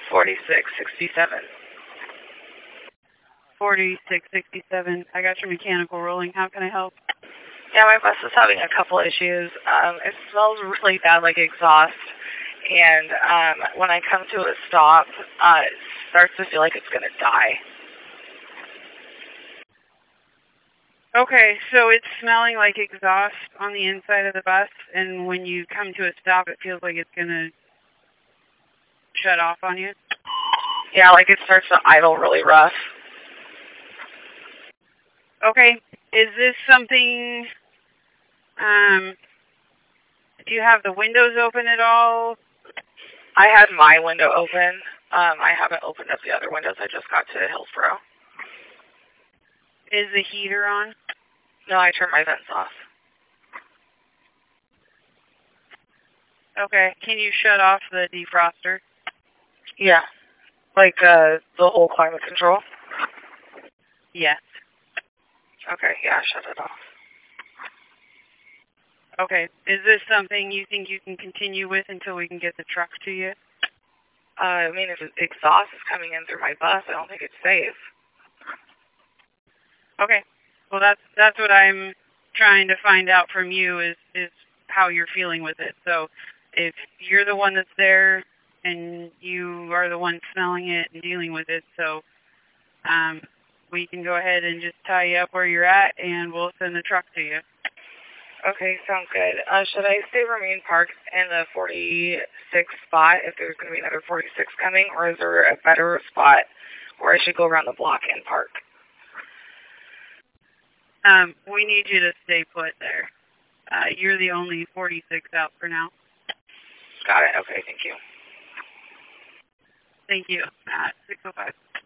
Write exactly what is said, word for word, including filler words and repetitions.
forty-six sixty-seven. forty-six sixty-seven. I got your mechanical rolling. How can I help? Yeah, my bus is having a couple issues. Um, it smells really bad like exhaust. And um, when I come to a stop, uh, it starts to feel like it's going to die. Okay, so it's smelling like exhaust on the inside of the bus, and when you come to a stop, it feels like it's going to shut off on you? Yeah, like it starts to idle really rough. Okay, is this something, um, do you have the windows open at all? I had my window open. Um, I haven't opened up the other windows. I just got to Hillsboro. Is the heater on? No, I turned my vents off. Okay, can you shut off the defroster? Yeah, like uh, the whole climate control? Yes. Okay, yeah, shut it off. Okay, is this something you think you can continue with until we can get the truck to you? Uh, I mean, if exhaust is coming in through my bus, I don't think it's safe. Okay. Well, that's that's what I'm trying to find out from you is is how you're feeling with it. So, if you're the one that's there and you are the one smelling it and dealing with it, so um, we can go ahead and just tie you up where you're at, and we'll send the truck to you. Okay, sounds good. Uh, should I stay remain parked in the forty-six spot if there's going to be another forty-six coming, or is there a better spot where I should go around the block and park? Um, we need you to stay put there. Uh, you're the only forty-six out for now. Got it. Okay, thank you. Thank you. Uh, six oh five.